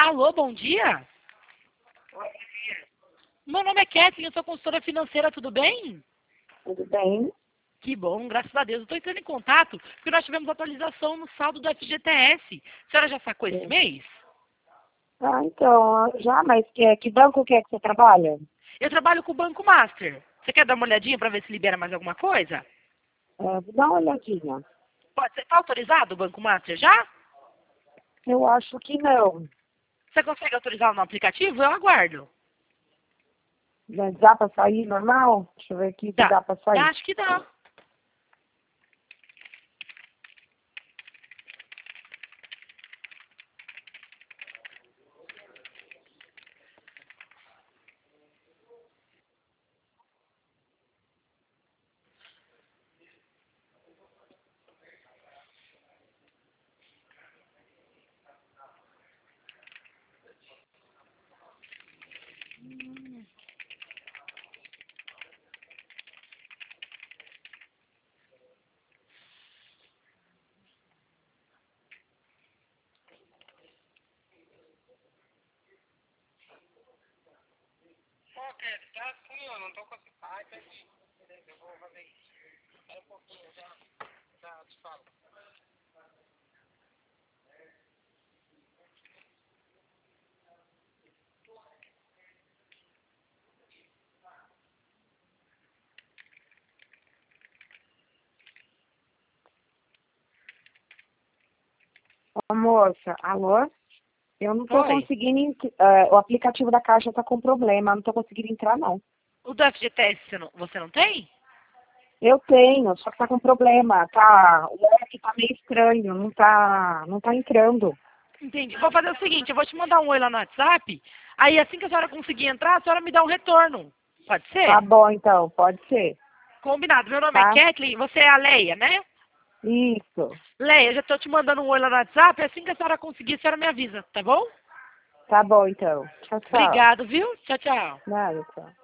Alô, bom dia? Meu nome é Kathleen, eu sou consultora financeira, tudo bem? Tudo bem? Que bom, graças a Deus. Eu estou entrando em contato porque nós tivemos atualização no saldo do FGTS. A senhora já sacou esse Sim. mês? Ah, então, já, mas que banco que é que você trabalha? Eu trabalho com o Banco Master. Você quer dar uma olhadinha para ver se libera mais alguma coisa? Vou dar uma olhadinha. Pode ser. Está autorizado o Banco Master já? Eu acho que não. Você consegue autorizar no aplicativo? Eu aguardo. Dá pra sair normal? Deixa eu ver aqui se Dá. dá pra sair. Acho que dá. Ô, moça, alô? Eu não tô Oi. conseguindo, o aplicativo da Caixa tá com problema, não tô conseguindo entrar, não. O do FGTS você não tem? Eu tenho, só que tá com problema, tá, o app tá meio estranho, não tá entrando. Entendi. Vou fazer o seguinte, eu vou te mandar um oi lá no WhatsApp. Aí assim que a senhora conseguir entrar, a senhora me dá um retorno. Pode Tá ser? bom, então, pode ser, Combinado. Meu nome é tá? Kathleen, você é a Leia, né? Isso. Leia, já estou te mandando um oi lá no WhatsApp. Assim que a senhora conseguir, a senhora me avisa, tá bom? Tá bom, então. Tchau, tchau. Obrigado, viu? Tchau, tchau. Nada, tchau.